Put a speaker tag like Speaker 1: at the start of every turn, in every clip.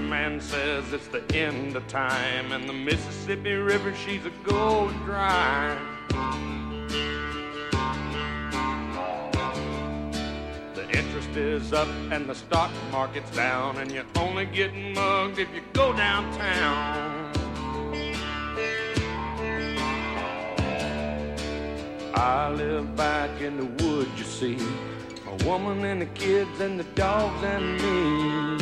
Speaker 1: man says it's the end of time, and the Mississippi River, she's a going dry. The interest is up and the stock market's down, and you're only getting mugged if you go downtown. I live back in the woods, you see, a woman and the kids and the dogs and me.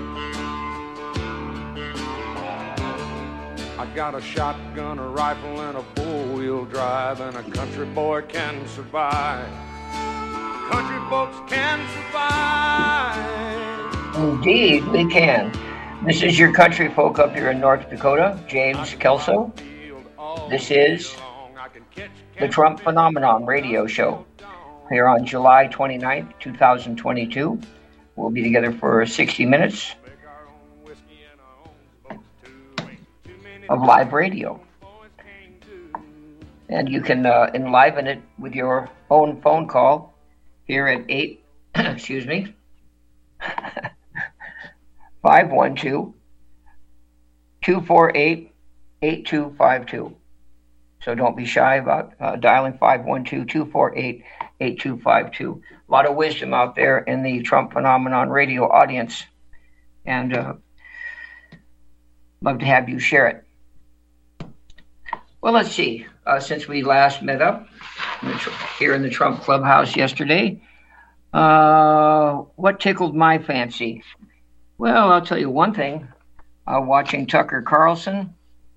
Speaker 1: I got a shotgun, a rifle, and a four-wheel drive, and a country boy can survive. Country folks can survive.
Speaker 2: Indeed, we can. This is your country folk up here in North Dakota, James Kelso. This is the Trump Phenomenon radio show here on July 29th, 2022. We'll be together for 60 minutes of live radio. And you can enliven it with your own phone call here at 512-248-8252. So don't be shy about dialing 512-248-8252. A lot of wisdom out there in the Trump Phenomenon radio audience. And love to have you share it. Well, let's see. Since we last met up here in the Trump Clubhouse yesterday, what tickled my fancy? Well, I'll tell you one thing. Watching Tucker Carlson,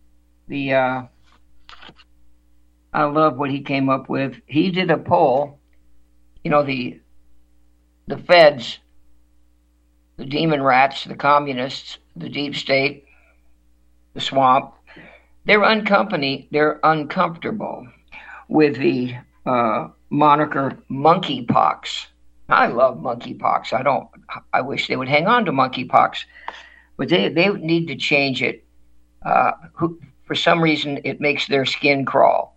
Speaker 2: I love what he came up with. He did a poll. You know, the feds, the demon rats, the communists, the deep state, the swamp, they're uncomfortable with the moniker monkeypox. I love monkeypox. I wish they would hang on to monkeypox, but they need to change it. For some reason, it makes their skin crawl.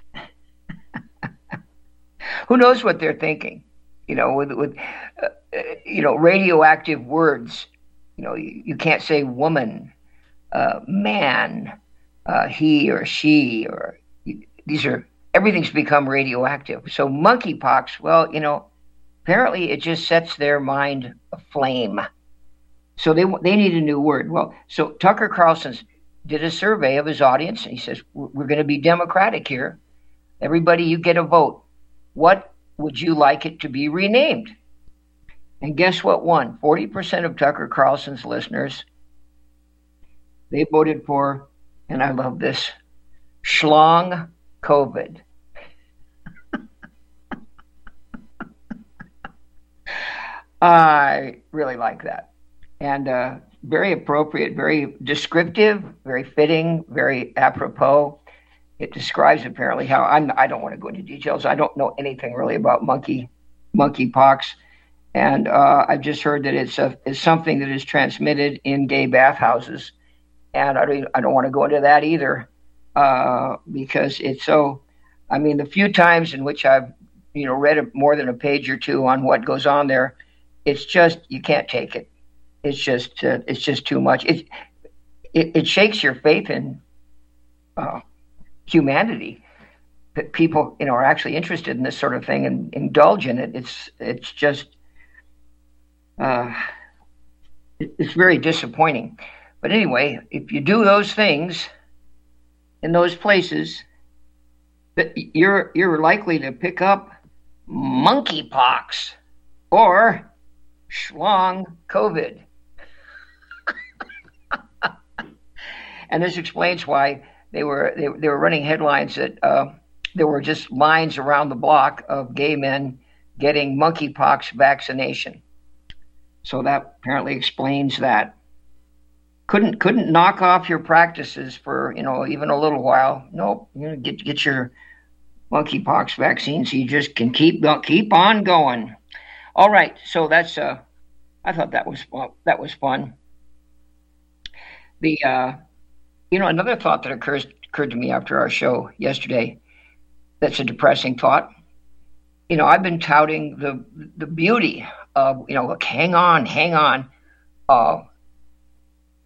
Speaker 2: Who knows what they're thinking? You know, with radioactive words. You know, you can't say woman, man, he or she, or everything's become radioactive. So monkeypox, well, you know, apparently it just sets their mind aflame. So they need a new word. Well, so Tucker Carlson did a survey of his audience, and he says, we're going to be democratic here. Everybody, you get a vote. What would you like it to be renamed? And guess what won? 40% of Tucker Carlson's listeners, they voted for, and I love this, Schlong COVID. I really like that. And very appropriate, very descriptive, very fitting, very apropos. It describes apparently how I don't want to go into details. I don't know anything really about monkeypox, and I've just heard that it's something that is transmitted in gay bathhouses, and I don't want to go into that either because it's so. I mean, the few times in which I've read more than a page or two on what goes on there, it's just you can't take it. It's just too much. It shakes your faith in humanity, that people are actually interested in this sort of thing and indulge in it. It's just it's very disappointing. But anyway, if you do those things in those places, that you're likely to pick up monkeypox or Schlong COVID. And this explains why they were running headlines that there were just lines around the block of gay men getting monkeypox vaccination. So that apparently explains that. Couldn't knock off your practices for even a little while. Nope, get your monkeypox vaccine so you just can keep on going. All right, so that's I thought that was fun. The another thought that occurred to me after our show yesterday, that's a depressing thought. I've been touting the beauty of, hang on.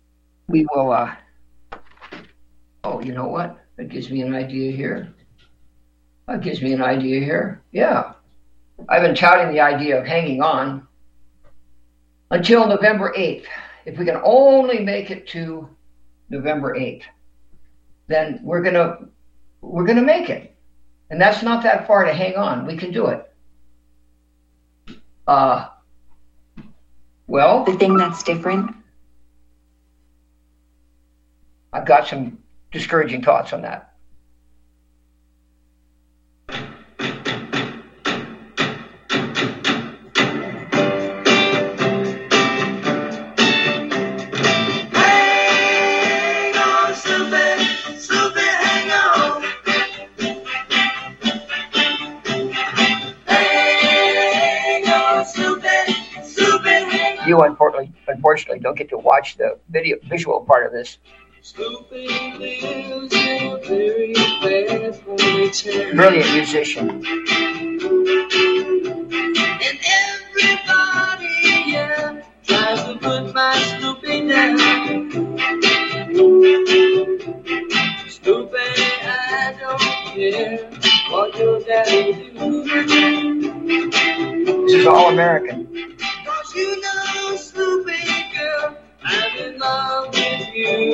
Speaker 2: we will. Oh, you know what? That gives me an idea here. Yeah, I've been touting the idea of hanging on until November 8th. If we can only make it to November 8th, then we're gonna make it, and that's not that far to hang on. We can do it. Well,
Speaker 3: the thing that's different.
Speaker 2: I've got some discouraging thoughts on that. You unfortunately don't get to watch the visual part of this. Brilliant musician. And everybody, yeah, tries to put my Snoopy down. Snoopy, I don't care what your daddy do. This is all American. Cause you know, Snoopy girl, I'm in love with you.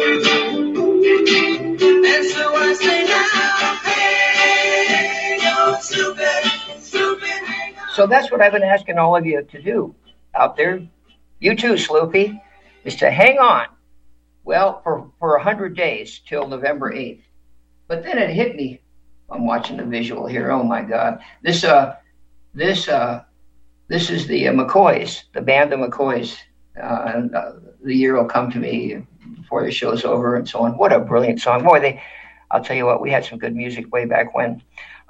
Speaker 2: And so I say now, hey, yo, Snoopy, Snoopy, hang on. So that's what I've been asking all of you to do out there. You too, Sloopy, is to hang on. Well, for 100 days till November 8th. But then it hit me. I'm watching the visual here. Oh my God. This is the McCoys, the band of McCoys. The year will come to me before the show's over and so on. What a brilliant song. Boy, I'll tell you what, we had some good music way back when.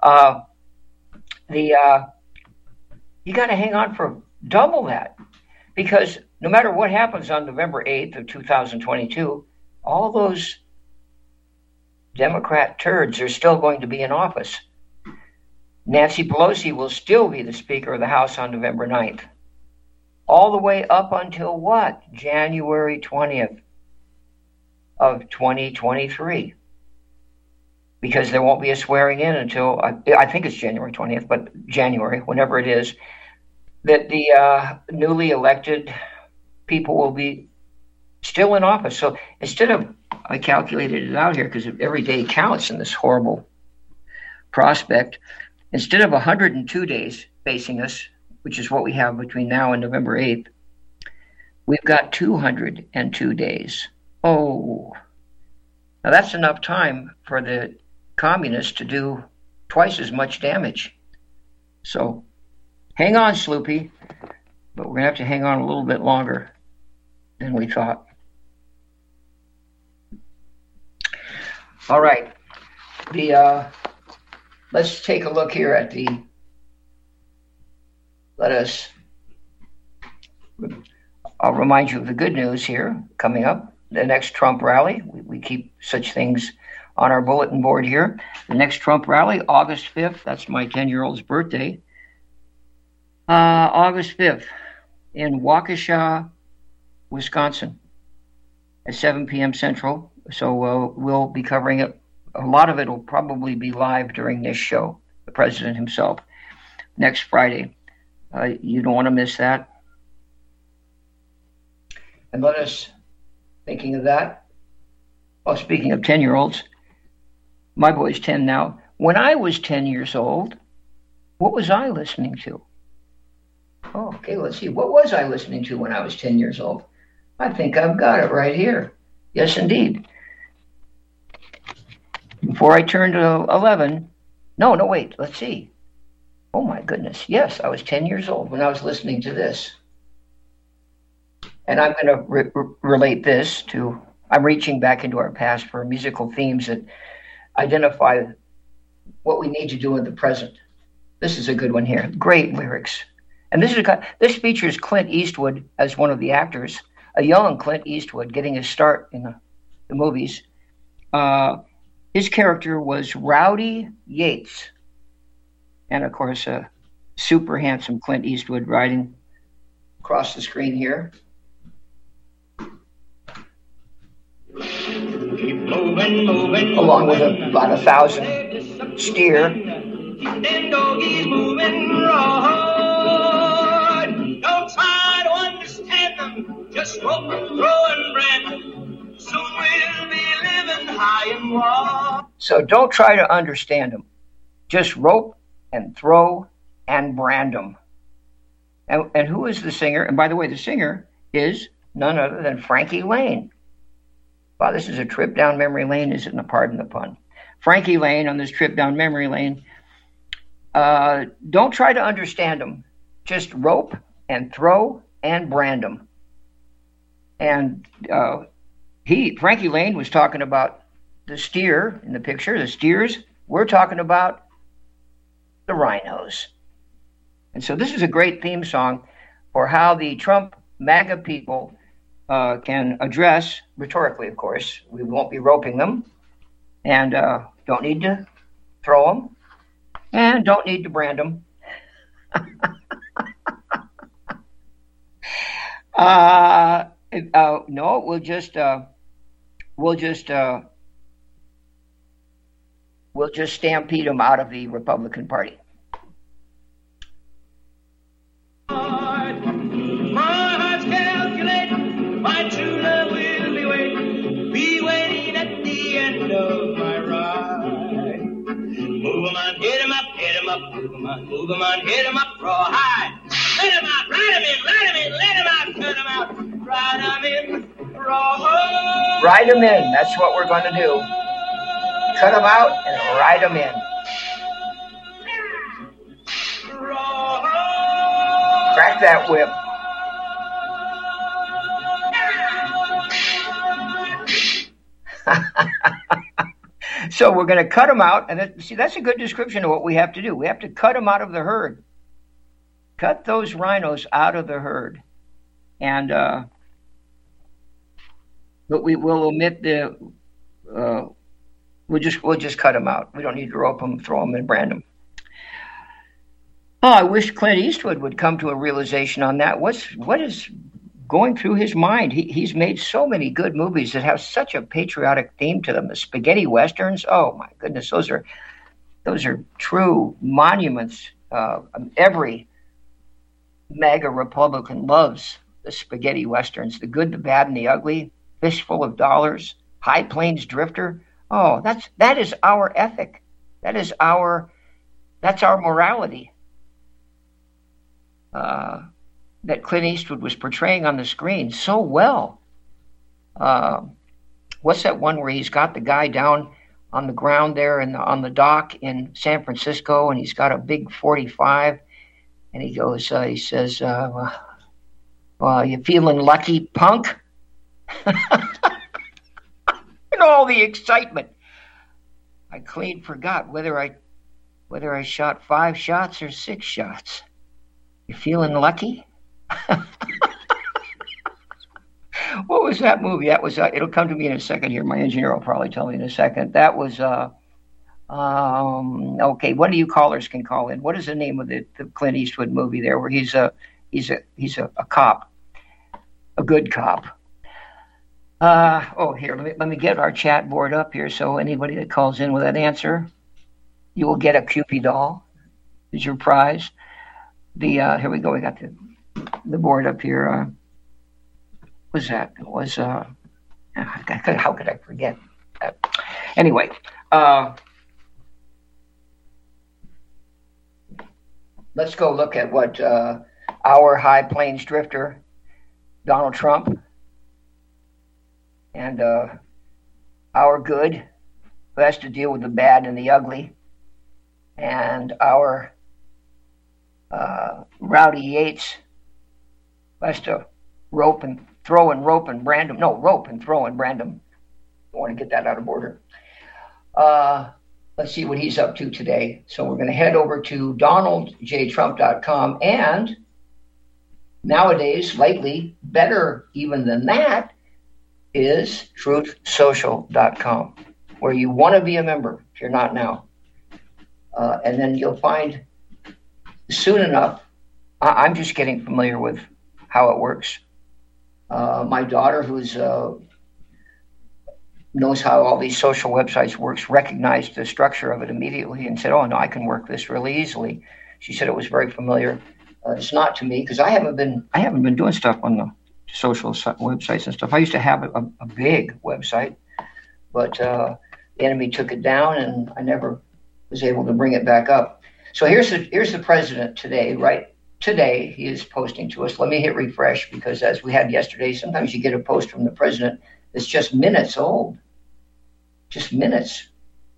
Speaker 2: You got to hang on for double that, because no matter what happens on November 8th of 2022, all those Democrat turds are still going to be in office. Nancy Pelosi will still be the Speaker of the House on November 9th. All the way up until what? January 20th of 2023. Because there won't be a swearing in until, I think it's January 20th, but January, whenever it is, that the newly elected people will be still in office. So instead of, I calculated it out here because every day counts in this horrible prospect, instead of 102 days facing us, which is what we have between now and November 8th, we've got 202 days. Oh, now that's enough time for the communists to do twice as much damage. So hang on, Sloopy, but we're going to have to hang on a little bit longer than we thought. All right. Let's take a look here at I'll remind you of the good news here coming up. The next Trump rally, we keep such things on our bulletin board here. The next Trump rally, August 5th, that's my 10-year-old's birthday. August 5th in Waukesha, Wisconsin at 7 p.m. Central. So we'll be covering it. A lot of it will probably be live during this show, the president himself, next Friday. You don't want to miss that. And let us, thinking of that, speaking of 10-year-olds, my boy's 10 now. When I was 10 years old, what was I listening to? Oh, okay, let's see. What was I listening to when I was 10 years old? I think I've got it right here. Yes, indeed. Before I turned 11, no, wait, let's see. Oh my goodness, yes, I was 10 years old when I was listening to this. And I'm going to relate this to, I'm reaching back into our past for musical themes that identify what we need to do in the present. This is a good one here. Great lyrics. And this features Clint Eastwood as one of the actors, a young Clint Eastwood getting his start in the movies. His character was Rowdy Yates. And of course, a super handsome Clint Eastwood riding across the screen here. along with about 1,000 steer.
Speaker 3: Them doggies moving raw. Don't try to understand them, just rope and throw and brand them. Soon we'll be living high and raw.
Speaker 2: So don't try to understand them, just rope and throw and brand them. And who is the singer? And by the way, the singer is none other than Frankie Laine. Wow, this is a trip down memory lane, isn't it? Pardon the pun. Frankie Laine on this trip down memory lane. Don't try to understand them. Just rope and throw and brand them. And Frankie Laine was talking about the steer in the picture, the steers. We're talking about the rhinos. And so this is a great theme song for how the Trump MAGA people can address, rhetorically, of course. We won't be roping them, and don't need to throw them, and don't need to brand them. No, we'll just stampede them out of the Republican Party.
Speaker 3: Move 'em on, hit 'em up, raw high. Let 'em out, ride 'em in, let 'em in, let 'em out, cut 'em out, ride 'em in, raw.
Speaker 2: Ride 'em in, that's what we're going to do. Cut 'em out and ride 'em in. Crack that whip. So we're going to cut them out, and that's a good description of what we have to do. We have to cut them out of the herd. Cut those rhinos out of the herd, and but we will omit the. We'll just cut them out. We don't need to rope them, throw them, and brand them. Oh, I wish Clint Eastwood would come to a realization on that. What is going through his mind? He's made so many good movies that have such a patriotic theme to them. The spaghetti westerns. Oh my goodness, those are true monuments. Every MAGA Republican loves the spaghetti westerns. The Good, the Bad, and the Ugly. Fistful of Dollars. High Plains Drifter. Oh, that is our ethic. That's our morality. That Clint Eastwood was portraying on the screen so well. What's that one where he's got the guy down on the ground there on the dock in San Francisco, and he's got a big 45, and he goes, he says, well, you feeling lucky, punk? And all the excitement. I clean forgot whether I shot 5 shots or 6 shots. You feeling lucky? What was that movie? That was it'll come to me in a second here. My engineer will probably tell me in a second. That was okay. One of you callers can call in. What is the name of the Clint Eastwood movie there where he's a cop, a good cop? Here, let me get our chat board up here, so anybody that calls in with that answer, you will get a Cupid doll as your prize. Here we go. We got the board up here. What was that? It was how could I forget? Anyway, let's go look at what our High Plains Drifter, Donald Trump, and our Good, who has to deal with the bad and the ugly, and our Rowdy Yates, who has to rope and throw and rope and brand them. No, rope and throw and brand them. I want to get that out of order. Let's see what he's up to today. So we're going to head over to donaldjtrump.com, and nowadays, lately, better even than that, is truthsocial.com, where you want to be a member if you're not now. And then you'll find soon enough, I'm just getting familiar with how it works. My daughter, who's knows how all these social websites works, recognized the structure of it immediately and said, oh, no, I can work this really easily. She said it was very familiar. It's not to me because I haven't been doing stuff on the social websites and stuff. I used to have a big website, but the enemy took it down, and I never was able to bring it back up. So here's the president today, right? Today he is posting to us. Let me hit refresh because as we had yesterday, sometimes you get a post from the president that's just minutes old, just minutes.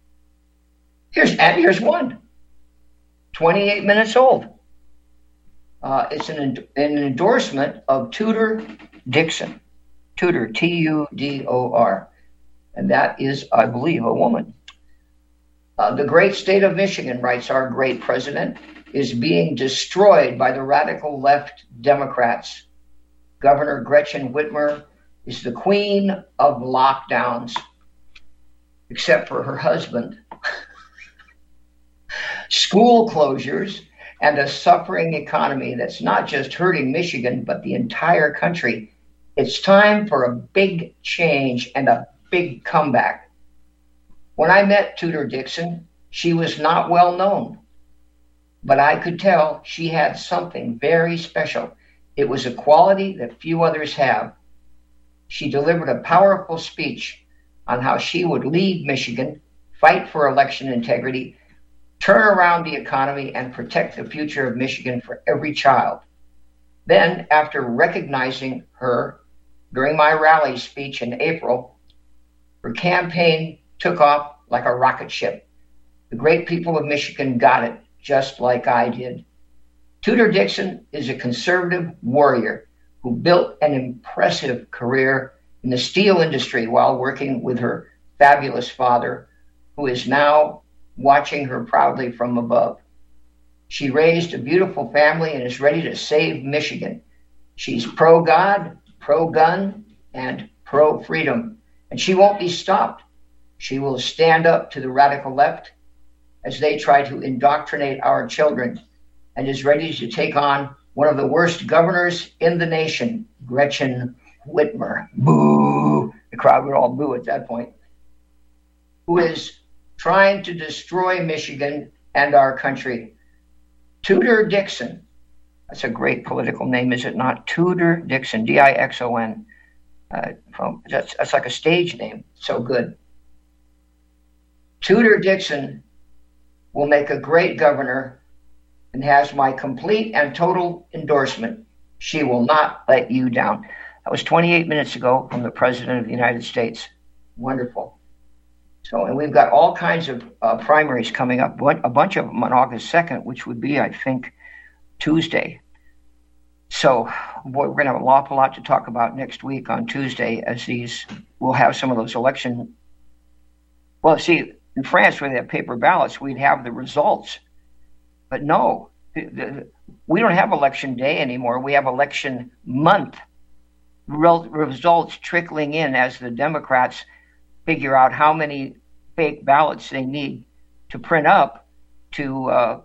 Speaker 2: Here's one, 28 minutes old. It's an endorsement of Tudor Dixon. Tudor, Tudor. And that is, I believe, a woman. The great state of Michigan, writes our great president, is being destroyed by the radical left Democrats. Governor Gretchen Whitmer is the queen of lockdowns, except for her husband. School closures and a suffering economy that's not just hurting Michigan, but the entire country. It's time for a big change and a big comeback. When I met Tudor Dixon, she was not well known, but I could tell she had something very special. It was a quality that few others have. She delivered a powerful speech on how she would lead Michigan, fight for election integrity, turn around the economy, and protect the future of Michigan for every child. Then, after recognizing her during my rally speech in April, her campaign took off like a rocket ship. The great people of Michigan got it, just like I did. Tudor Dixon is a conservative warrior who built an impressive career in the steel industry while working with her fabulous father, who is now watching her proudly from above. She raised a beautiful family and is ready to save Michigan. She's pro-God, pro-gun, and pro-freedom, and she won't be stopped. She will stand up to the radical left as they try to indoctrinate our children, and is ready to take on one of the worst governors in the nation, Gretchen Whitmer. Boo! The crowd would all boo at that point. Who is trying to destroy Michigan and our country. Tudor Dixon. That's a great political name, is it not? Tudor Dixon, Dixon. That's like a stage name. So good. Tudor Dixon will make a great governor and has my complete and total endorsement. She will not let you down. That was 28 minutes ago from the President of the United States. Wonderful. So, and we've got all kinds of primaries coming up, a bunch of them on August 2nd, which would be, I think, Tuesday. So, boy, we're going to have an awful lot to talk about next week on Tuesday, as we'll have some of those election. Well, see, in France, where they have paper ballots, we'd have the results. But no, we don't have election day anymore. We have election month. Results trickling in as the Democrats figure out how many fake ballots they need to print up to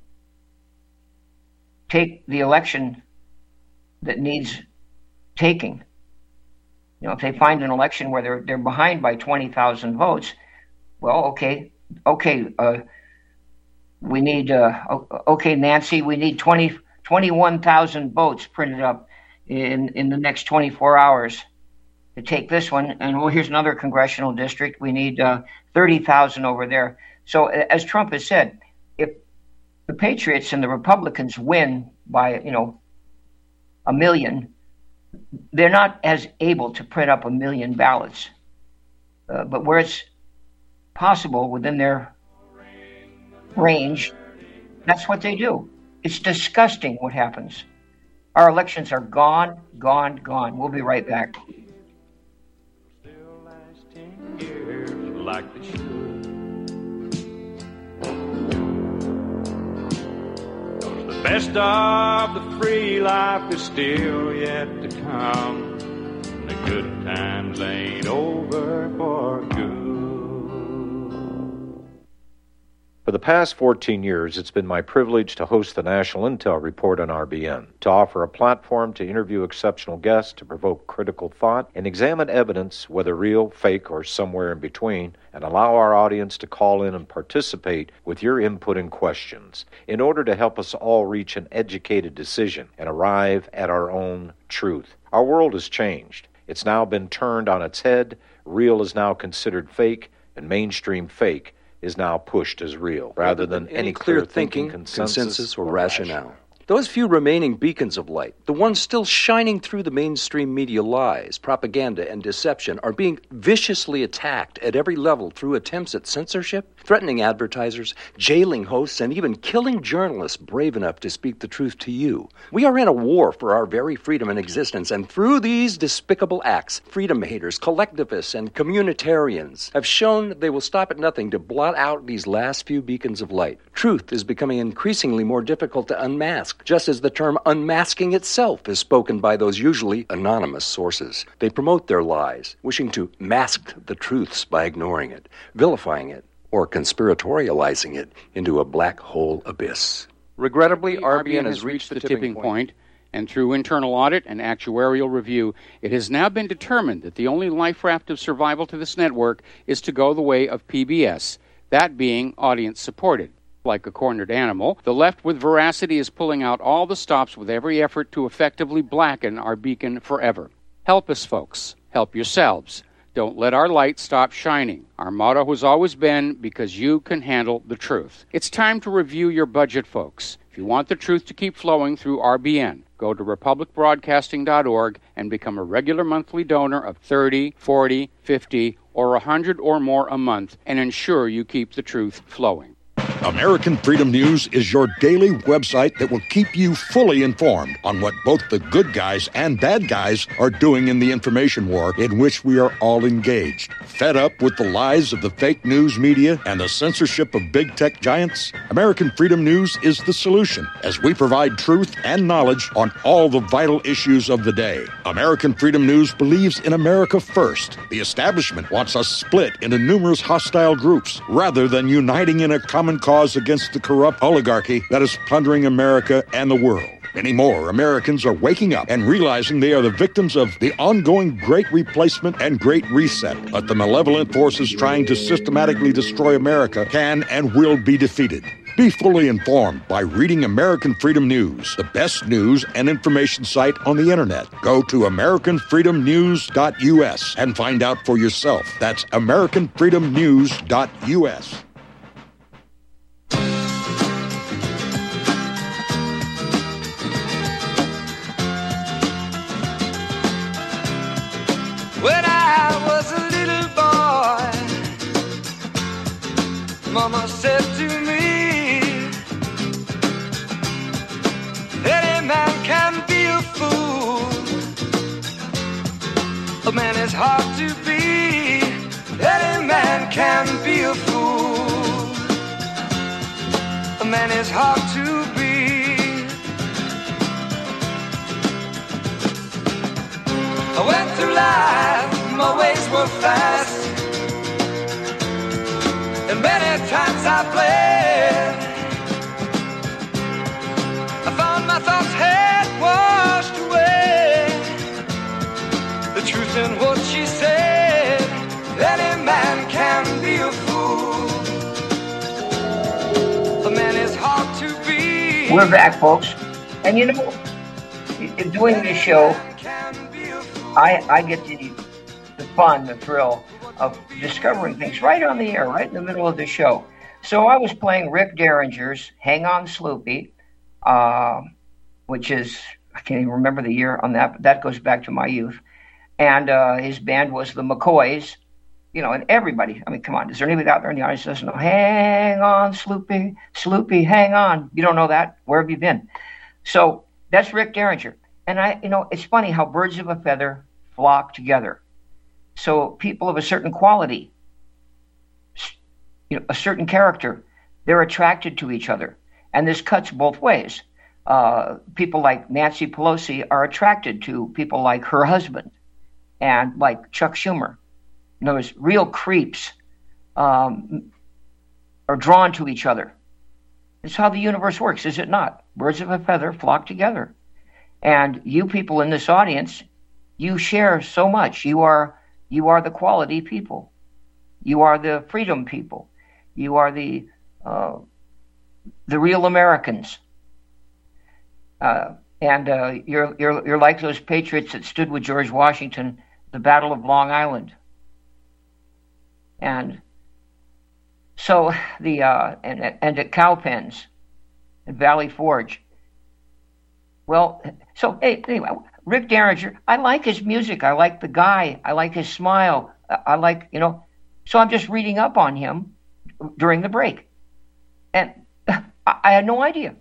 Speaker 2: take the election that needs taking. You know, if they find an election where they're behind by 20,000 votes, well, okay, we need, Nancy, we need 21,000 votes printed up in the next 24 hours to take this one. And well, here's another congressional district. We need 30,000 over there. So as Trump has said, if the Patriots and the Republicans win by, 1 million, they're not as able to print up 1 million ballots. But where it's possible within their range, that's what they do. It's disgusting what happens. Our elections are gone. We'll be right back.
Speaker 1: Still last 10 years like they should. 'Cause the best of the free life is still yet to come. The good times ain't over for good.
Speaker 4: For the past 14 years, it's been my privilege to host the National Intel Report on RBN, to offer a platform to interview exceptional guests, to provoke critical thought, and examine evidence, whether real, fake, or somewhere in between, and allow our audience to call in and participate with your input and questions in order to help us all reach an educated decision and arrive at our own truth. Our world has changed. It's now been turned on its head. Real is now considered fake, and mainstream fake is now pushed as real, rather than any clear thinking, consensus, or rationale.
Speaker 5: Those few remaining beacons of light, the ones still shining through the mainstream media lies, propaganda, and deception, are being viciously attacked at every level through attempts at censorship, threatening advertisers, jailing hosts, and even killing journalists brave enough to speak the truth to you. We are in a war for our very freedom and existence, and through these despicable acts, freedom haters, collectivists, and communitarians have shown they will stop at nothing to blot out these last few beacons of light. Truth is becoming increasingly more difficult to unmask, just as the term unmasking itself is spoken by those usually anonymous sources. They promote their lies, wishing to mask the truths by ignoring it, vilifying it, or conspiratorializing it into a black hole abyss.
Speaker 6: Regrettably, RBN has reached the tipping point, and through internal audit and actuarial review, it has now been determined that the only life raft of survival to this network is to go the way of PBS, that being audience-supported. Like a cornered animal, the left with veracity is pulling out all the stops with every effort to effectively blacken our beacon forever. Help us, folks. Help yourselves. Don't let our light stop shining. Our motto has always been, because you can handle the truth. It's time to review your budget, folks. If you want the truth to keep flowing through RBN, go to republicbroadcasting.org and become a regular monthly donor of $30, $40, $50, or $100 or more a month and ensure you keep the truth flowing.
Speaker 7: American Freedom News is your daily website that will keep you fully informed on what both the good guys and bad guys are doing in the information war in which we are all engaged. Fed up with the lies of the fake news media and the censorship of big tech giants? American Freedom News is the solution, as we provide truth and knowledge on all the vital issues of the day. American Freedom News believes in America first. The establishment wants us split into numerous hostile groups rather than uniting in a common cause against the corrupt oligarchy that is plundering America and the world. Many more Americans are waking up and realizing they are the victims of the ongoing Great Replacement and Great Reset. But the malevolent forces trying to systematically destroy America can and will be defeated. Be fully informed by reading American Freedom News, the best news and information site on the internet. Go to AmericanFreedomNews.us and find out for yourself. That's AmericanFreedomNews.us.
Speaker 8: When I was a little boy, Mama said to me, any man can be a fool. A man is hard to be. Any man can be a fool. A man is hard to be. I went through life, my ways were fast, and many times I bled. I found my thoughts had washed away the truth in what she said. Any man can be a fool. A man is hard to be.
Speaker 2: We're back, folks. And you know, doing this show, I get the fun, the thrill of discovering things right on the air, right in the middle of the show. So I was playing Rick Derringer's Hang On Sloopy, which is, I can't even remember the year on that, but that goes back to my youth. And his band was the McCoys, you know, and everybody, I mean, come on, is there anybody out there in the audience that doesn't know, hang on, Sloopy, Sloopy, hang on. You don't know that? Where have you been? So that's Rick Derringer. And it's funny how birds of a feather flock together. So people of a certain quality, a certain character, they're attracted to each other. And this cuts both ways. People like Nancy Pelosi are attracted to people like her husband and like Chuck Schumer. In other words, real creeps are drawn to each other. It's how the universe works, is it not? Birds of a feather flock together. And you people in this audience, you share so much. You are the quality people. You are the freedom people. You are the real Americans. And you're like those patriots that stood with George Washington at the Battle of Long Island. And so and at Cowpens, at Valley Forge. Well, so anyway, Rick Derringer, I like his music. I like the guy. I like his smile. I like, so I'm just reading up on him during the break. And I had no idea.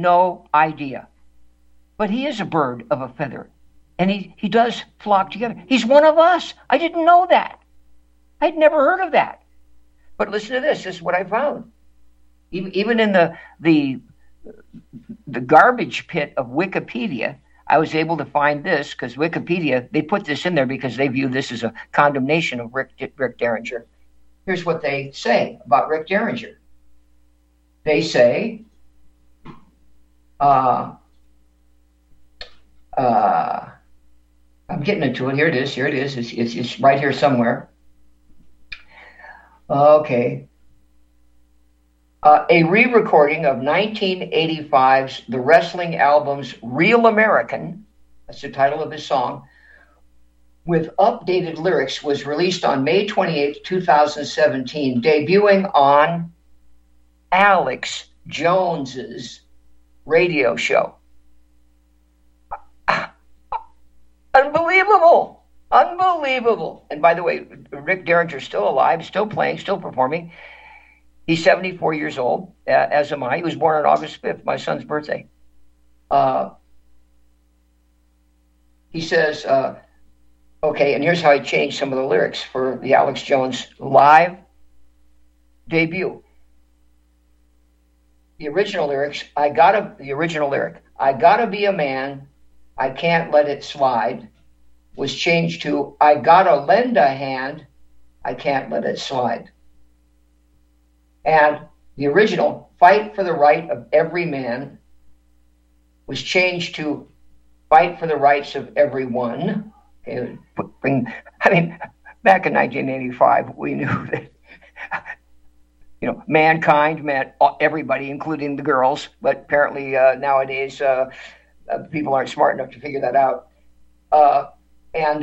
Speaker 2: But he is a bird of a feather. And he does flock together. He's one of us. I didn't know that. I'd never heard of that. But listen to this. This is what I found. Even in the garbage pit of Wikipedia, I was able to find this, because Wikipedia, they put this in there because they view this as a condemnation of Rick Derringer. Here's what they say about Rick Derringer. They say, I'm getting into it. Here it is. It's right here somewhere. Okay. A re-recording of 1985's The Wrestling album's Real American, that's the title of his song, with updated lyrics was released on May 28, 2017, debuting on Alex Jones's radio show. Unbelievable. And by the way, Rick Derringer's still alive, still playing, still performing. He's 74 years old, as am I. He was born on August 5th, my son's birthday. He says, okay, and here's how he changed some of the lyrics for the Alex Jones live debut. The original lyric, I gotta be a man, I can't let it slide, was changed to, I gotta lend a hand, I can't let it slide. And the original, fight for the right of every man, was changed to fight for the rights of everyone. Okay, back in 1985, we knew that, mankind meant everybody, including the girls. But apparently nowadays, people aren't smart enough to figure that out. And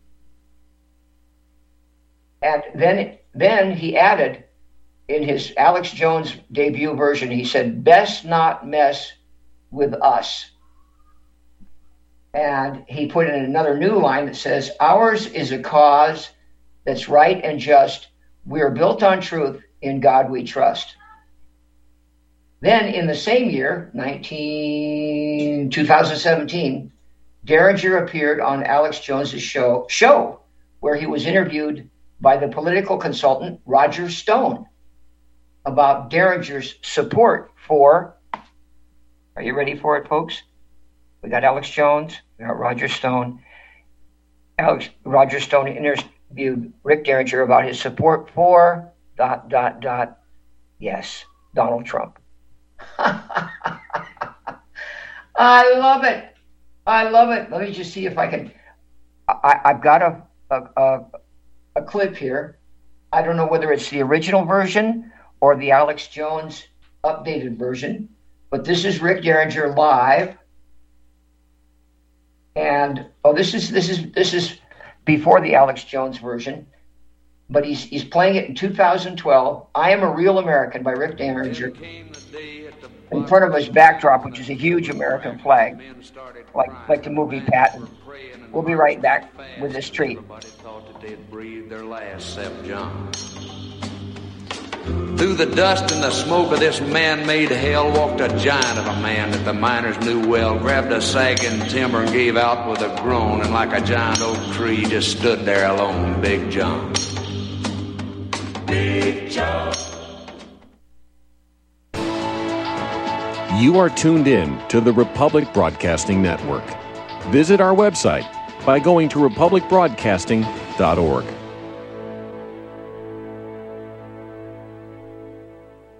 Speaker 2: then he added, in his Alex Jones debut version, he said, best not mess with us. And he put in another new line that says, ours is a cause that's right and just. We are built on truth. In God we trust. Then in the same year, 2017, Derringer appeared on Alex Jones's show, where he was interviewed by the political consultant Roger Stone about Derringer's support for, are you ready for it, folks? We got Alex Jones, we got Roger Stone. Roger Stone interviewed Rick Derringer about his support for ... Yes, Donald Trump. I love it. Let me just see if I can. I've got a clip here. I don't know whether it's the original version or the Alex Jones updated version, but this is Rick Derringer live. And this is before the Alex Jones version. But he's playing it in 2012. I Am a Real American by Rick Derringer. In front of his backdrop, which is a huge American flag, like the movie Patton. We'll be right back with this treat.
Speaker 1: Through the dust and the smoke of this man-made hell walked a giant of a man that the miners knew well, grabbed a sagging timber and gave out with a groan, and like a giant oak tree just stood there alone, Big John. Big John.
Speaker 9: You are tuned in to the Republic Broadcasting Network. Visit our website by going to republicbroadcasting.org.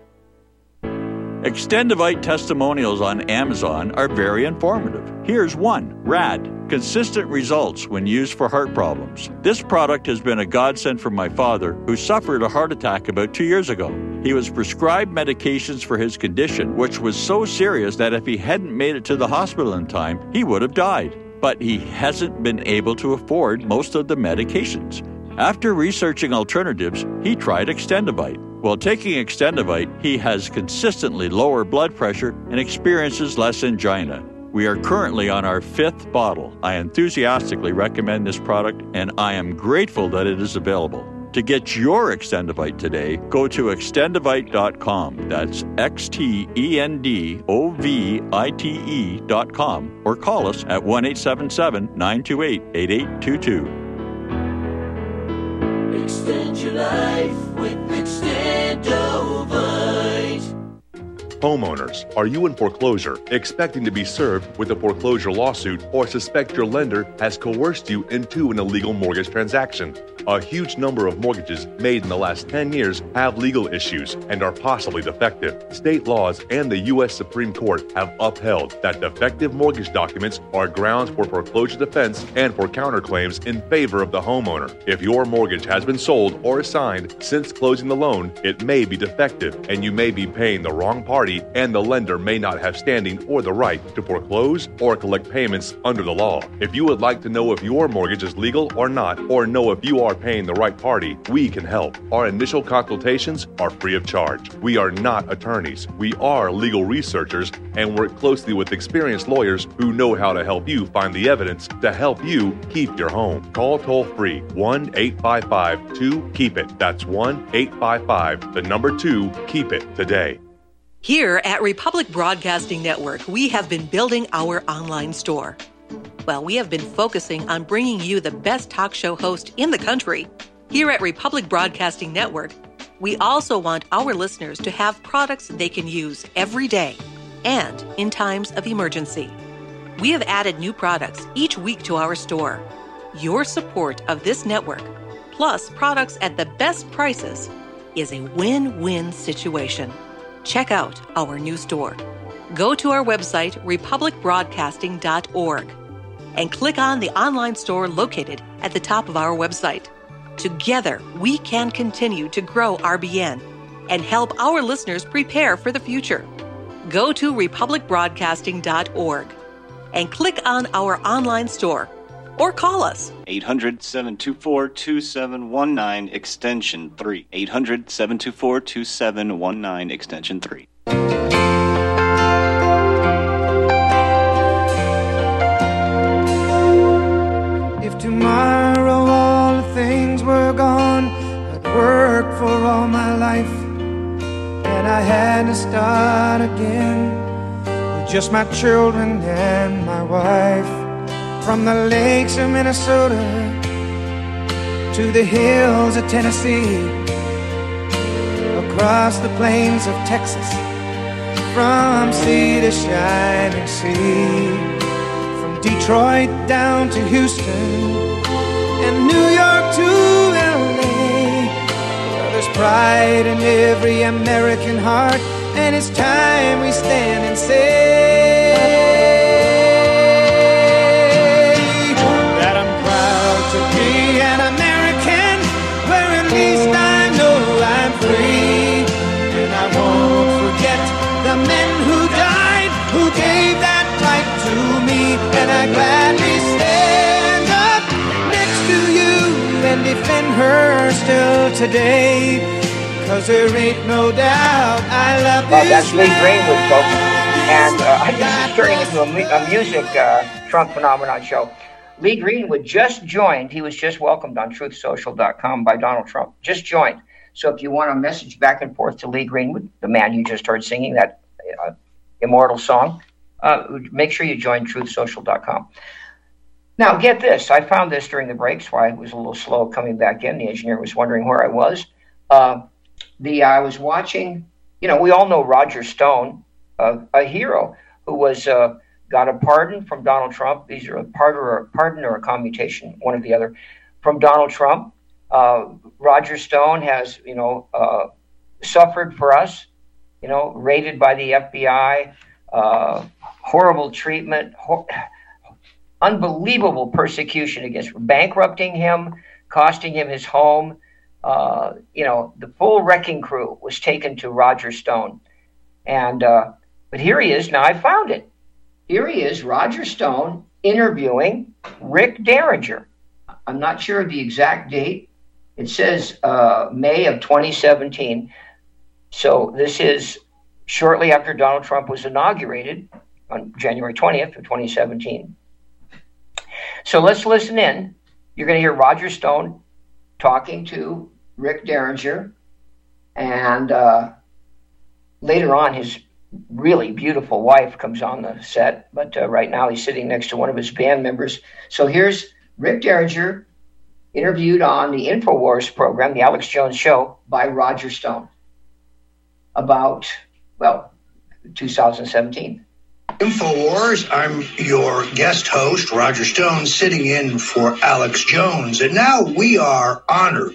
Speaker 10: Extendivite testimonials on Amazon are very informative. Here's one, RAD, consistent results when used for heart problems. This product has been a godsend for my father, who suffered a heart attack about 2 years ago. He was prescribed medications for his condition, which was so serious that if he hadn't made it to the hospital in time, he would have died. But he hasn't been able to afford most of the medications. After researching alternatives, he tried Extendivite. While taking Extendivite, he has consistently lower blood pressure and experiences less angina. We are currently on our 5th bottle. I enthusiastically recommend this product, and I am grateful that it is available. To get your Extendivite today, go to extendivite.com. That's XTENDOVITE.com, or call us at 1-877-928-8822.
Speaker 11: Extend your life with Extendovite.
Speaker 12: Homeowners, are you in foreclosure, expecting to be served with a foreclosure lawsuit, or suspect your lender has coerced you into an illegal mortgage transaction? A huge number of mortgages made in the last 10 years have legal issues and are possibly defective. State laws and the U.S. Supreme Court have upheld that defective mortgage documents are grounds for foreclosure defense and for counterclaims in favor of the homeowner. If your mortgage has been sold or assigned since closing the loan, it may be defective and you may be paying the wrong party, and the lender may not have standing or the right to foreclose or collect payments under the law. If you would like to know if your mortgage is legal or not, or know if you are paying the right party, we can help. Our initial consultations are free of charge. We are not attorneys. We are legal researchers and work closely with experienced lawyers who know how to help you find the evidence to help you keep your home. Call toll-free 1-855-2-KEEP-IT. That's 1-855-2-KEEP-IT today.
Speaker 13: Here at Republic Broadcasting Network, we have been building our online store. Well, we have been focusing on bringing you the best talk show host in the country. Here at Republic Broadcasting Network, we also want our listeners to have products they can use every day and in times of emergency. We have added new products each week to our store. Your support of this network, plus products at the best prices, is a win-win situation. Check out our new store. Go to our website, republicbroadcasting.org, and click on the online store located at the top of our website. Together, we can continue to grow RBN and help our listeners prepare for the future. Go to republicbroadcasting.org and click on our online store or call us.
Speaker 14: 800-724-2719, extension 3. 800-724-2719, extension 3.
Speaker 8: If tomorrow all the things were gone, I'd work for all my life, and I had to start again with just my children and my wife. From the lakes of Minnesota to the hills of Tennessee, across the plains of Texas, from sea to shining sea, from Detroit down to Houston and New York to LA. Well, there's pride in every American heart, and it's time we stand and say to be an American, where at least I know I'm free. And I won't forget the men who died, who gave that right to me. And I gladly stand up next to you and defend her still today, 'cause there ain't no doubt I love this. Well, that's Lee Greenwood, folks. And this is turning into a music Trump phenomenon show. Lee Greenwood just joined. He was just welcomed on truthsocial.com by Donald Trump. Just joined. So if you want a message back and forth to Lee Greenwood, the man you just heard singing that immortal song, make sure you join truthsocial.com. Now, get this. I found this during the break, so I was a little slow coming back in. The engineer was wondering where I was. I was watching, we all know Roger Stone, a hero who was... got a pardon from Donald Trump. These are a pardon or a commutation, one or the other, from Donald Trump. Roger Stone has, suffered for us
Speaker 2: raided by the FBI, horrible treatment, unbelievable persecution against, bankrupting him, costing him his home. The full wrecking crew was taken to Roger Stone. And but here he is. Now I found it. Here he is, Roger Stone, interviewing Rick Derringer. I'm not sure of the exact date. It says May of 2017. So this is shortly after Donald Trump was inaugurated on January 20th of 2017. So let's listen in. You're going to hear Roger Stone talking to Rick Derringer, and later on his really beautiful wife comes on the set, but right now he's sitting next to one of his band members. So here's Rick Derringer interviewed on the InfoWars program, the Alex Jones Show, by Roger Stone about, 2017.
Speaker 15: InfoWars, I'm your guest host, Roger Stone, sitting in for Alex Jones. And now we are honored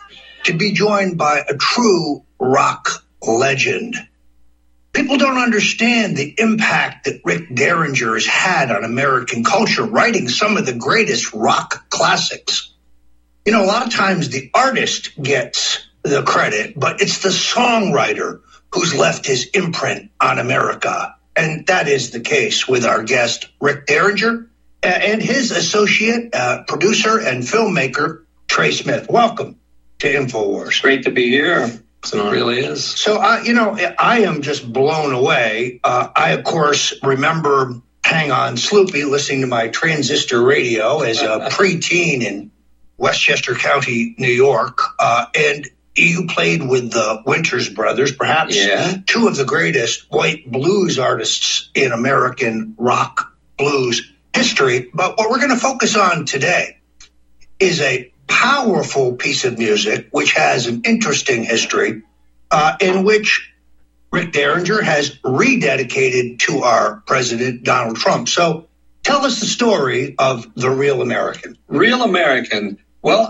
Speaker 15: to be joined by a true rock legend. People don't understand the impact that Rick Derringer has had on American culture, writing some of the greatest rock classics. A lot of times the artist gets the credit, but it's the songwriter who's left his imprint on America. And that is the case with our guest, Rick Derringer, and his associate, producer, and filmmaker, Trey Smith. Welcome to InfoWars.
Speaker 16: Great to be here. It really is.
Speaker 15: So, I am just blown away. I, of course, remember Hang On Sloopy listening to my transistor radio as a preteen in Westchester County, New York. And you played with the Winters Brothers, perhaps two of the greatest white blues artists in American rock blues history. But what we're going to focus on today is a powerful piece of music which has an interesting history, in which Rick Derringer has rededicated to our president, Donald Trump. So tell us the story of The Real American.
Speaker 16: Real American. Well,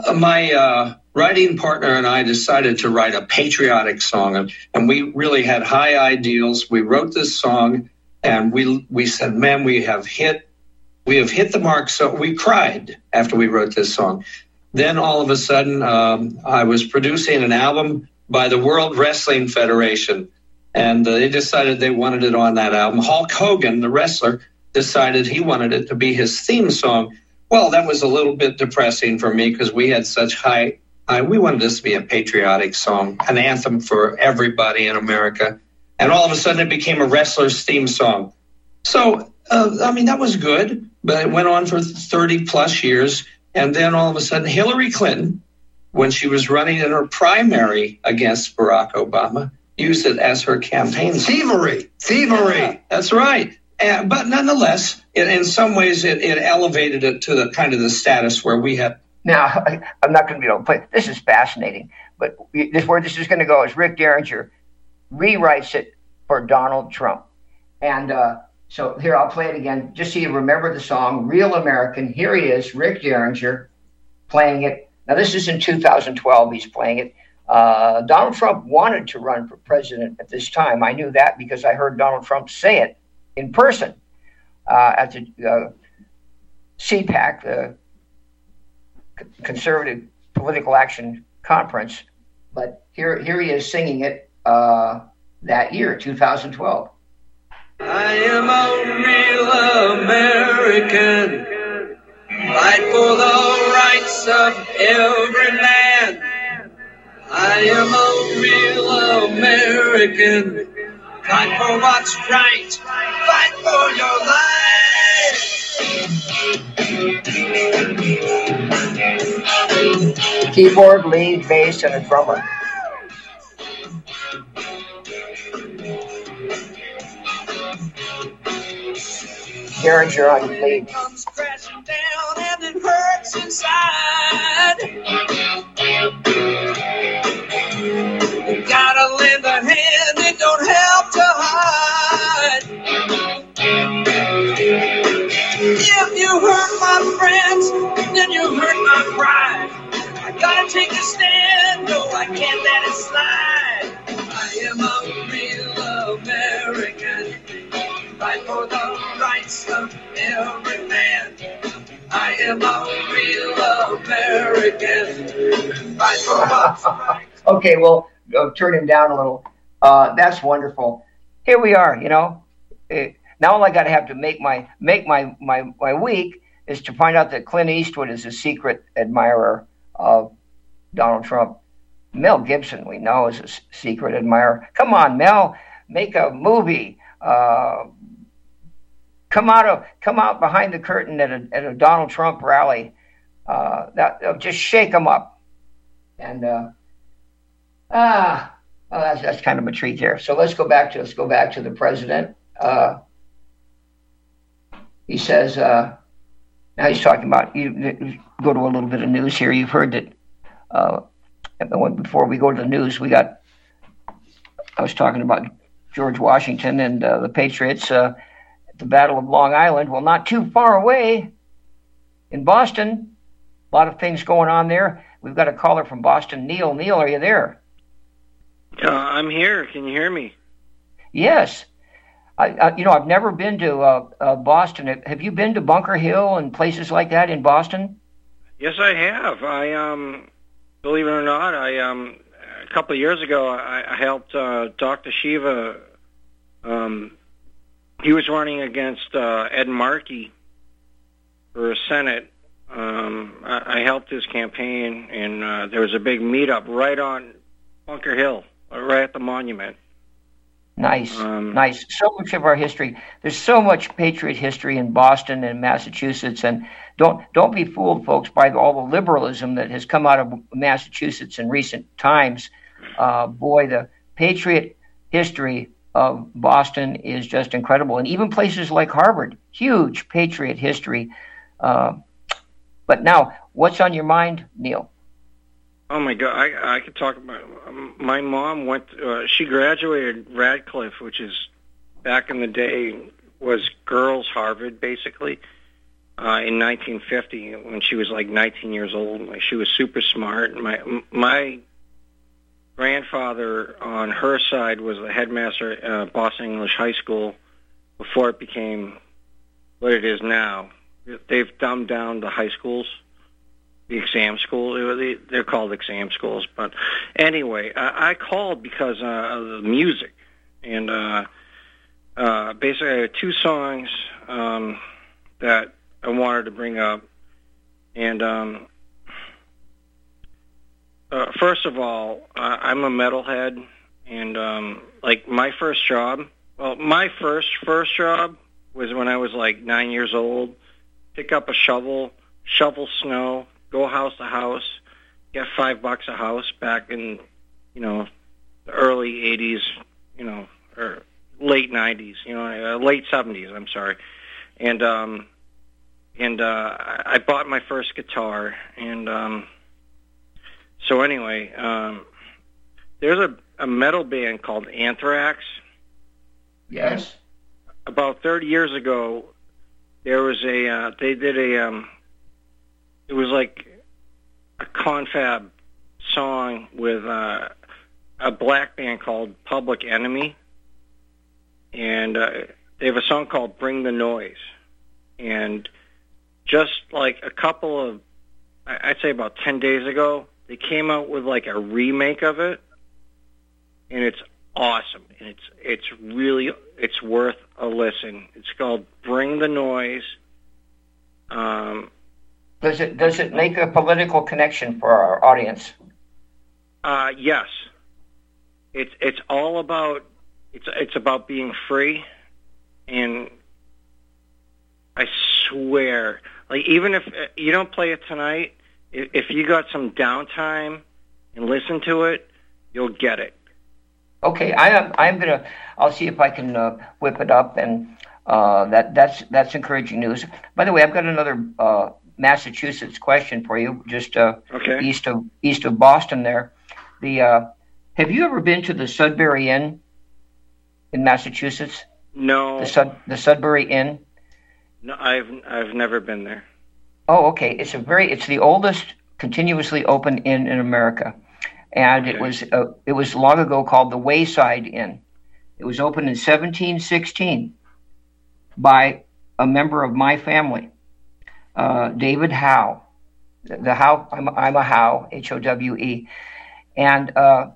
Speaker 16: my writing partner and I decided to write a patriotic song, and we really had high ideals. We wrote this song, and we said, man, we have hit the mark. So we cried after we wrote this song. Then all of a sudden, I was producing an album by the World Wrestling Federation, and they decided they wanted it on that album. Hulk Hogan, the wrestler, decided he wanted it to be his theme song. Well, that was a little bit depressing for me because we had such we wanted this to be a patriotic song, an anthem for everybody in America. And all of a sudden it became a wrestler's theme song. So, that was good, but it went on for 30 plus years. And then all of a sudden Hillary Clinton, when she was running in her primary against Barack Obama, used it as her campaign song.
Speaker 15: Thievery.
Speaker 16: Yeah, that's right. But nonetheless, in some ways, it elevated it to the kind of the status where we had.
Speaker 2: Now, I'm not going to be able to play. This is fascinating. But where this is going to go is Rick Derringer rewrites it for Donald Trump. And so here, I'll play it again, just so you remember the song, Real American. Here he is, Rick Derringer, playing it. Now, this is in 2012. He's playing it. Donald Trump wanted to run for president at this time. I knew that because I heard Donald Trump say it in person at the CPAC, the Conservative Political Action Conference. But here he is singing it that year, 2012.
Speaker 3: I am a real American, fight for the rights of every man. I am a real American, fight for what's right, fight for your life.
Speaker 2: Keyboard, lead, bass, and a drummer. Derringer on lead.
Speaker 3: Comes crashing down and it hurts inside. You gotta lend a hand, it don't help to hide. If you hurt my friends, then you hurt my pride. I gotta take a stand, no, I can't let it slide. I am a real American. Fight for the rights of every man. I am a real American. Fight for what's right.
Speaker 2: Okay, well, turn him down a little. That's wonderful. Here we are, you know. Now all I got to have to make my week is to find out that Clint Eastwood is a secret admirer of Donald Trump. Mel Gibson, we know, is a secret admirer. Come on, Mel, make a movie. Come out behind the curtain at a Donald Trump rally. Just shake them up. And that's kind of a treat there. So let's go back to the president. He says now he's talking about. You go to a little bit of news here. You've heard that. Before we go to the news, I was talking about George Washington and the Patriots at the Battle of Long Island. Well, not too far away in Boston. A lot of things going on there. We've got a caller from Boston. Neil, are you there?
Speaker 17: I'm here. Can you hear me?
Speaker 2: Yes. I've never been to Boston. Have you been to Bunker Hill and places like that in Boston?
Speaker 17: Yes, I have. Believe it or not, a couple of years ago, I helped Dr. Shiva. He was running against Ed Markey for Senate. I helped his campaign, and there was a big meetup right on Bunker Hill, right at the monument.
Speaker 2: Nice. So much of our history. There's so much patriot history in Boston and Massachusetts, and don't be fooled, folks, by all the liberalism that has come out of Massachusetts in recent times. Boy, the patriot history of Boston is just incredible, and even places like Harvard, huge patriot history. But now, what's on your mind, Neil?
Speaker 17: Oh my God, I could talk about. My mom she graduated Radcliffe, which is back in the day was girls' Harvard, basically, in 1950 when she was like 19 years old. Like, she was super smart. My grandfather on her side was the headmaster at Boston English High School before it became what it is now. They've dumbed down the high schools. The exam school, they're called exam schools. But anyway, I called because of the music. And basically I had two songs that I wanted to bring up. And first of all, I'm a metalhead. And like my first job was when I was like 9 years old. Pick up a shovel snow, go house to house, get $5 a house back in, the early 80s, or late 90s, late 70s, I'm sorry. And I bought my first guitar. And so anyway, there's a metal band called Anthrax.
Speaker 2: Yes.
Speaker 17: About 30 years ago, there was it was like a confab song with a black band called Public Enemy. And they have a song called Bring the Noise. And just like a couple of, I'd say about 10 days ago, they came out with like a remake of it. And it's awesome. And it's worth a listen. It's called Bring the Noise.
Speaker 2: Does it make a political connection for our audience?
Speaker 17: Yes. It's all about it's about being free, and I swear, like, even if you don't play it tonight, if you got some downtime and listen to it, you'll get it.
Speaker 2: Okay, I'll see if I can whip it up, and that's encouraging news. By the way, I've got another Massachusetts question for you, just east of Boston there. Have you ever been to the Sudbury Inn in Massachusetts?
Speaker 17: No.
Speaker 2: The Sudbury Inn?
Speaker 17: No, I've never been there.
Speaker 2: Oh, okay. It's the oldest continuously open inn in America. And okay. It was long ago called the Wayside Inn. It was opened in 1716 by a member of my family, David Howe. The Howe, I'm a Howe, Howe, and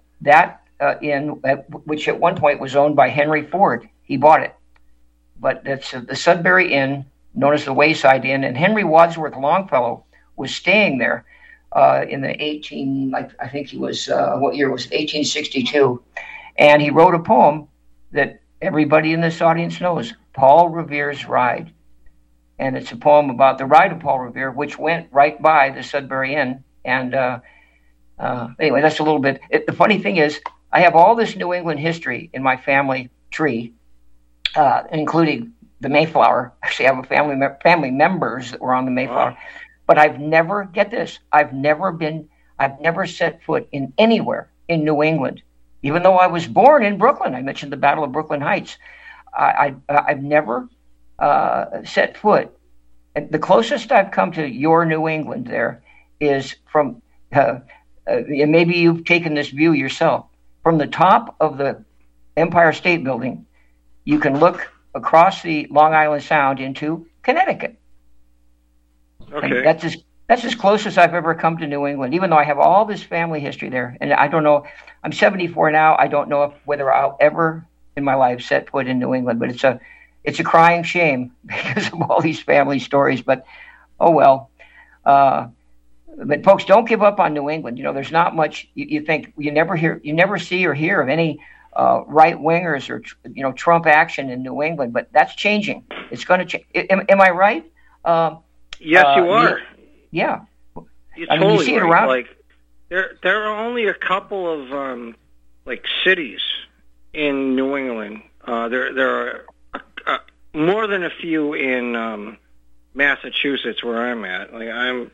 Speaker 2: which at one point was owned by Henry Ford. He bought it, but that's the Sudbury Inn, known as the Wayside Inn, and Henry Wadsworth Longfellow was staying there in the I think he was, what year was it? 1862, and he wrote a poem that everybody in this audience knows, Paul Revere's Ride. And it's a poem about the ride of Paul Revere, which went right by the Sudbury Inn. And anyway, that's a little bit. The funny thing is, I have all this New England history in my family tree, including the Mayflower. Actually, I have a family members that were on the Mayflower. Wow. But I've never, get this, I've never set foot in anywhere in New England, even though I was born in Brooklyn. I mentioned the Battle of Brooklyn Heights. I've never set foot. And the closest I've come to your New England there is from, and maybe you've taken this view yourself, from the top of the Empire State Building, you can look across the Long Island Sound into Connecticut. Okay. And that's as close as I've ever come to New England, even though I have all this family history there. And I don't know, I'm 74 now. I don't know whether I'll ever in my life set foot in New England, but it's a crying shame because of all these family stories. But oh well. But folks, don't give up on New England. You know, there's not much. You think you never see or hear of any right wingers or Trump action in New England, but that's changing. It's going to change. Am I right?
Speaker 17: Yes, you are.
Speaker 2: Yeah.
Speaker 17: You're
Speaker 2: I mean,
Speaker 17: totally
Speaker 2: you see it
Speaker 17: right.
Speaker 2: around.
Speaker 17: Like there are only a couple of cities in New England. There are more than a few in Massachusetts where I'm at. Like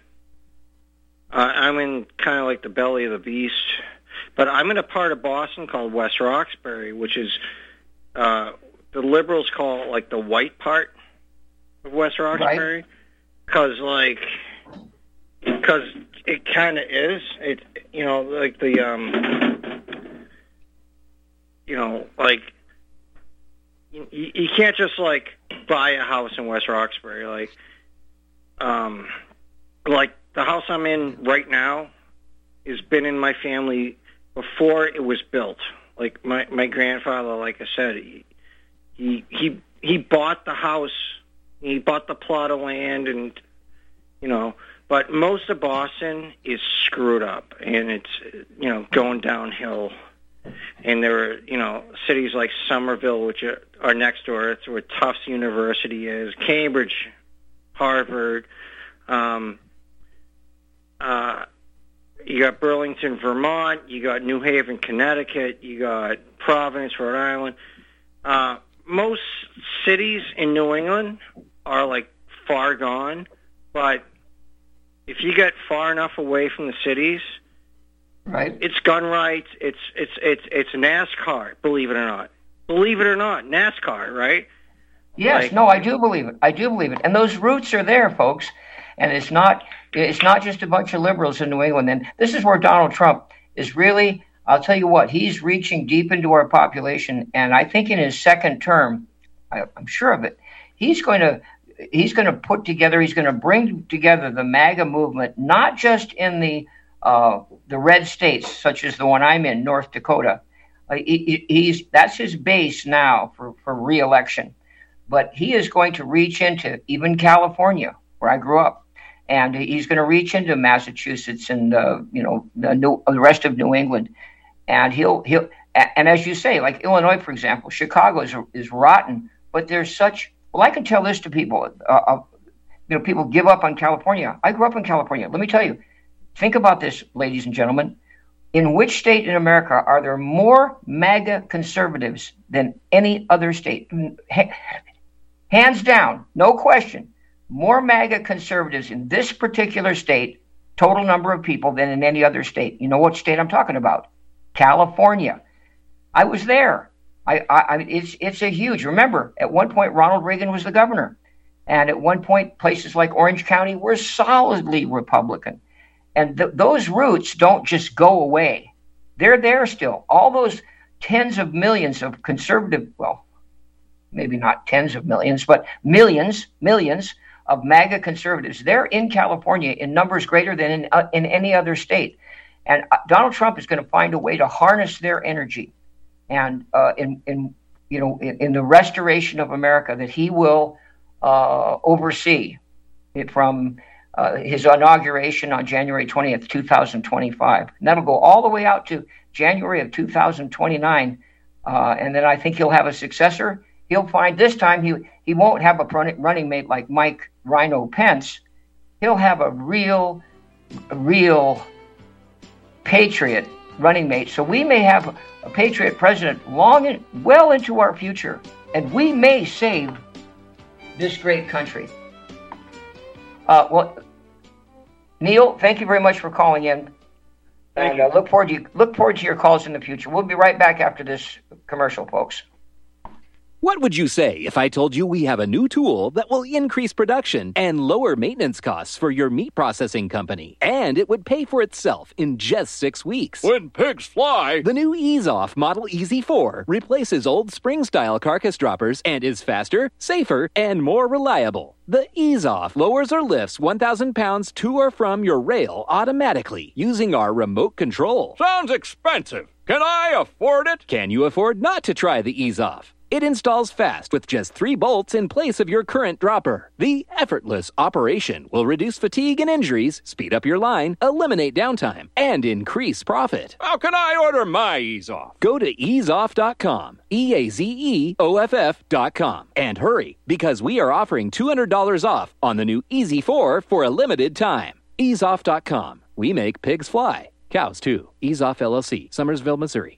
Speaker 17: I'm in kind of like the belly of the beast, but I'm in a part of Boston called West Roxbury, which is the liberals call it like the white part of West Roxbury, because it kind of is. It like the you can't just like buy a house in West Roxbury. Like the house I'm in right now has been in my family before it was built. Like my grandfather, like I said, he bought the house, he bought the plot of land, and but most of Boston is screwed up, and it's going downhill. And there are cities like Somerville, which are next door. It's where Tufts University is, Cambridge, Harvard. You got Burlington, Vermont. You got New Haven, Connecticut. You got Providence, Rhode Island. Most cities in New England are like far gone, but if you get far enough away from the cities,
Speaker 2: right,
Speaker 17: it's gun rights. It's NASCAR. Believe it or not, NASCAR. Right?
Speaker 2: Yes. No, I do believe it. And those roots are there, folks. And it's not just a bunch of liberals in New England. And this is where Donald Trump is really, I'll tell you what, he's reaching deep into our population. And I think in his second term, I'm sure of it, he's going to bring together the MAGA movement, not just in the red states, such as the one I'm in, North Dakota. That's his base now for re-election. But he is going to reach into even California, where I grew up. And he's going to reach into Massachusetts and the rest of New England, and and as you say, like Illinois, for example, Chicago is rotten, but there's such. Well, I can tell this to people. People give up on California. I grew up in California. Let me tell you. Think about this, ladies and gentlemen. In which state in America are there more MAGA conservatives than any other state? Hands down, no question. More MAGA conservatives in this particular state, total number of people, than in any other state. You know what state I'm talking about? California. I was there. It's a huge. Remember, at one point Ronald Reagan was the governor, and at one point places like Orange County were solidly Republican, and those roots don't just go away. They're there still. All those tens of millions of conservative, well, maybe not tens of millions, but millions of MAGA conservatives. They're in California in numbers greater than in any other state. And Donald Trump is going to find a way to harness their energy, and in the restoration of America that he will oversee it from his inauguration on January 20th, 2025. And that'll go all the way out to January of 2029. And then I think he'll have a successor. He'll find this time he won't have a running mate like Mike Rhino Pence. He'll have a real patriot running mate. So we may have a patriot president well into our future, and we may save this great country. Well, Neil, thank you very much for calling in.
Speaker 17: Thank
Speaker 2: you. Look forward to your calls in the future. We'll be right back after this commercial, folks.
Speaker 18: What would you say if I told you we have a new tool that will increase production and lower maintenance costs for your meat processing company? And it would pay for itself in just 6 weeks.
Speaker 9: When pigs fly!
Speaker 18: The new EaseOff Model EZ4 replaces old spring-style carcass droppers and is faster, safer, and more reliable. The EaseOff lowers or lifts 1,000 pounds to or from your rail automatically using our remote control.
Speaker 9: Sounds expensive. Can I afford it?
Speaker 18: Can you afford not to try the EaseOff? It installs fast with just 3 bolts in place of your current dropper. The effortless operation will reduce fatigue and injuries, speed up your line, eliminate downtime, and increase profit.
Speaker 9: How can I order my EaseOff?
Speaker 18: Go to easeoff.com, EAZEOFF.com, and hurry, because we are offering $200 off on the new EZ4 for a limited time. Easeoff.com. We make pigs fly. Cows, too. EaseOff LLC, Summersville, Missouri,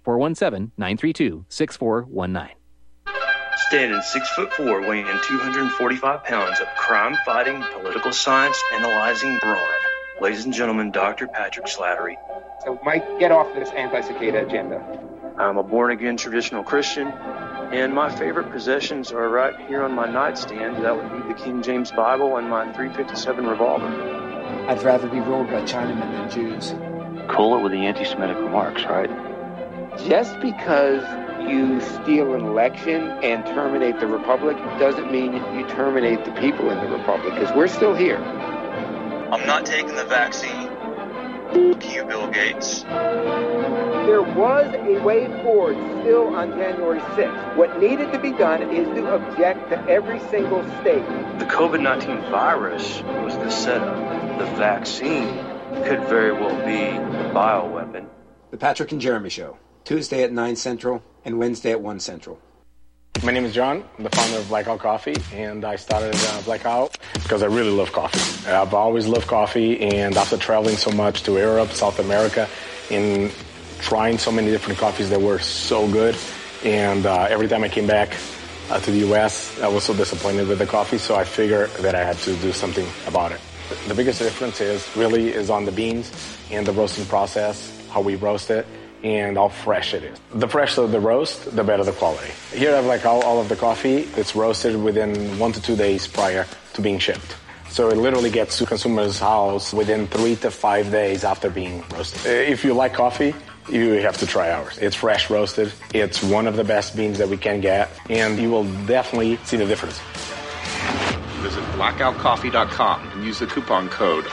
Speaker 18: 417-932-6419.
Speaker 19: Standing 6'4", weighing 245 pounds of crime-fighting, political science analyzing brawn. Ladies and gentlemen, Dr. Patrick Slattery.
Speaker 20: So, Mike, get off this anti-cicada agenda.
Speaker 19: I'm a born-again traditional Christian, and my favorite possessions are right here on my nightstand. That would be the King James Bible and my .357 revolver.
Speaker 20: I'd rather be ruled by Chinamen than Jews.
Speaker 19: Cool it with the anti-Semitic remarks, right?
Speaker 20: Just because you steal an election and terminate the republic doesn't mean you terminate the people in the republic, because we're still here.
Speaker 19: I'm not taking the vaccine. F*** you, Bill Gates.
Speaker 20: There was a way forward still on January 6th. What needed to be done is to object to every single state.
Speaker 19: The COVID-19 virus was the setup. The vaccine could very well be the bioweapon.
Speaker 21: The Patrick and Jeremy Show, Tuesday at 9 Central and Wednesday at 1 Central.
Speaker 22: My name is John. I'm the founder of Blackout Coffee, and I started Blackout because I really love coffee. I've always loved coffee, and after traveling so much to Europe, South America, and trying so many different coffees that were so good, and every time I came back to the U.S., I was so disappointed with the coffee, so I figured that I had to do something about it. The biggest difference is on the beans and the roasting process, how we roast it, and how fresh it is. The fresher the roast, the better the quality. Here I have all of the coffee. It's roasted within 1 to 2 days prior to being shipped. So it literally gets to consumers' house within 3 to 5 days after being roasted. If you like coffee, you have to try ours. It's fresh roasted. It's one of the best beans that we can get, and you will definitely see the difference.
Speaker 23: Visit blackoutcoffee.com and use the coupon code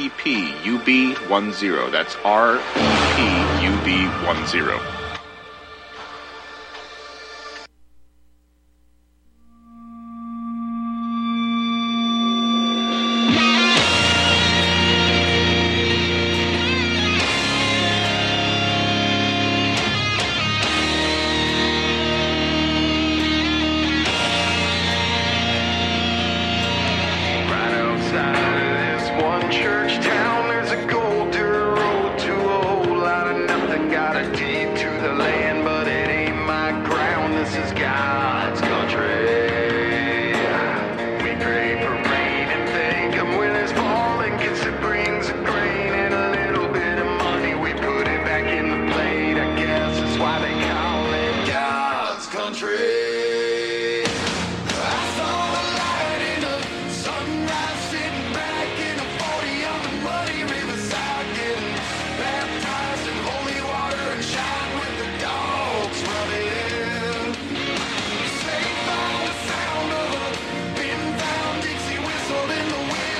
Speaker 23: REPUB10. That's REPUB10.
Speaker 3: Church town, there's a gold dirt road to a whole lot of nothing. Got a deed to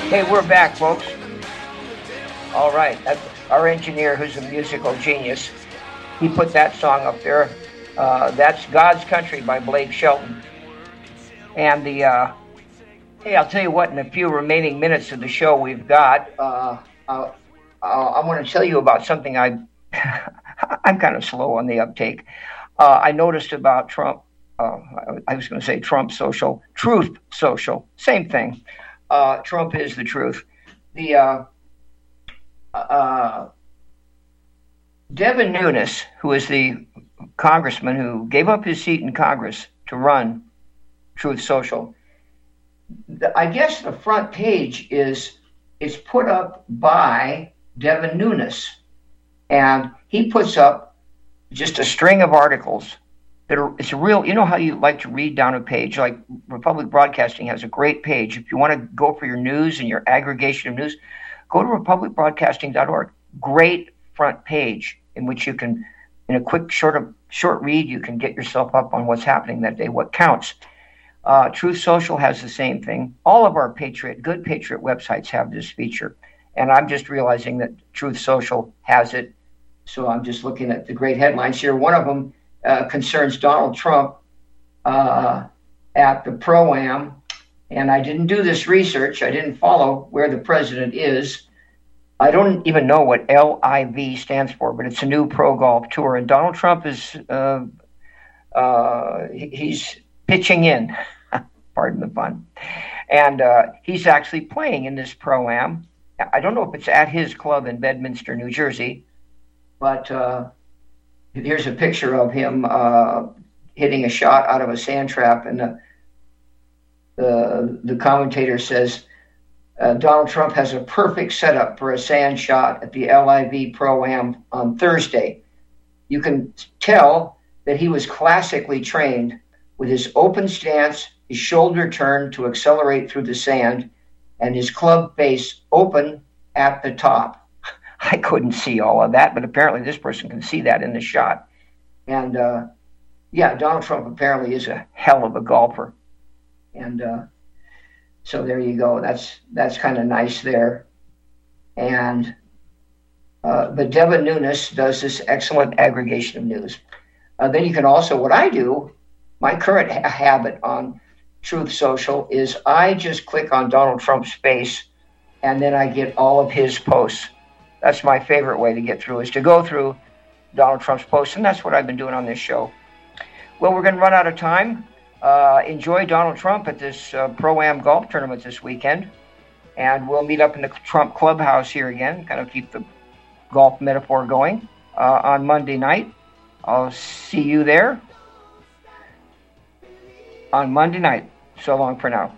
Speaker 2: Hey, we're back, folks. All right. That's our engineer, who's a musical genius. He put that song up there. That's God's Country by Blake Shelton. And the, hey, I'll tell you what, in the few remaining minutes of the show we've got, I want to tell you about something I'm kind of slow on the uptake. I noticed about Trump. I was going to say Trump Social, Truth Social, same thing. Trump is the truth. The Devin Nunes, who is the congressman who gave up his seat in Congress to run Truth Social, I guess the front page is put up by Devin Nunes, and he puts up just a string of articles that are, it's a real, you know how you like to read down a page, like Republic Broadcasting has a great page. If you want to go for your news and your aggregation of news, go to republicbroadcasting.org. Great front page in which you can, in a quick short read, you can get yourself up on what's happening that day, what counts. Truth Social has the same thing. All of our good Patriot websites have this feature. And I'm just realizing that Truth Social has it. So I'm just looking at the great headlines here. One of them concerns Donald Trump at the Pro-Am. And I didn't do this research. I didn't follow where the president is. I don't even know what LIV stands for, but it's a new pro golf tour. And Donald Trump is, he's pitching in, pardon the pun. And he's actually playing in this Pro-Am. I don't know if it's at his club in Bedminster, New Jersey, but here's a picture of him hitting a shot out of a sand trap. And the commentator says, Donald Trump has a perfect setup for a sand shot at the LIV Pro-Am on Thursday. You can tell that he was classically trained with his open stance, his shoulder turn to accelerate through the sand, and his club face open at the top. I couldn't see all of that, but apparently this person can see that in the shot. And yeah, Donald Trump apparently is a hell of a golfer. And so there you go. That's kind of nice there. And but Devin Nunes does this excellent aggregation of news. Then you can also, what I do, my current habit on Truth Social is I just click on Donald Trump's face and then I get all of his posts. That's my favorite way to get through, is to go through Donald Trump's posts, and that's what I've been doing on this show. Well, we're going to run out of time. Enjoy Donald Trump at this Pro-Am golf tournament this weekend, and we'll meet up in the Trump Clubhouse here again, kind of keep the golf metaphor going on Monday night. I'll see you there on Monday night. So long for now.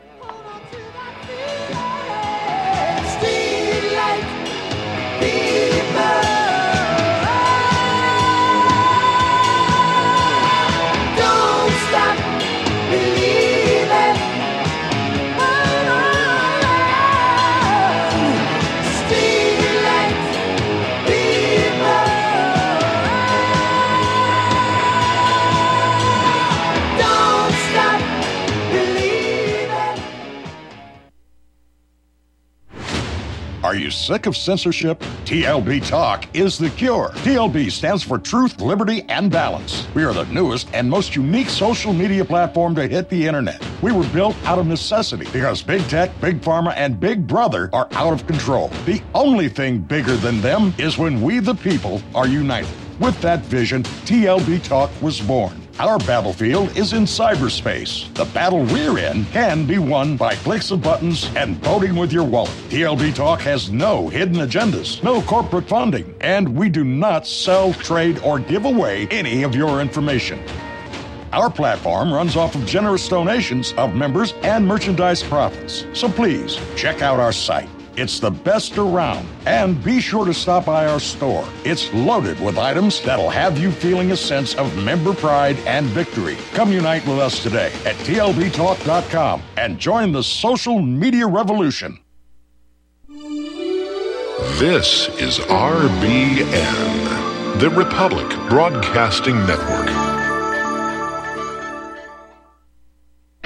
Speaker 7: Are you sick of censorship? TLB Talk is the cure. TLB stands for Truth, Liberty, and Balance. We are the newest and most unique social media platform to hit the internet. We were built out of necessity because Big Tech, Big Pharma, and Big Brother are out of control. The only thing bigger than them is when we, the people, are united. With that vision, TLB Talk was born. Our battlefield is in cyberspace. The battle we're in can be won by clicks of buttons and voting with your wallet. TLB Talk has no hidden agendas, no corporate funding, and we do not sell, trade, or give away any of your information. Our platform runs off of generous donations of members and merchandise profits. So please, check out our site. It's the best around. And be sure to stop by our store. It's loaded with items that'll have you feeling a sense of member pride and victory. Come unite with us today at tlbtalk.com and join the social media revolution.
Speaker 4: This is RBN, the Republic Broadcasting Network.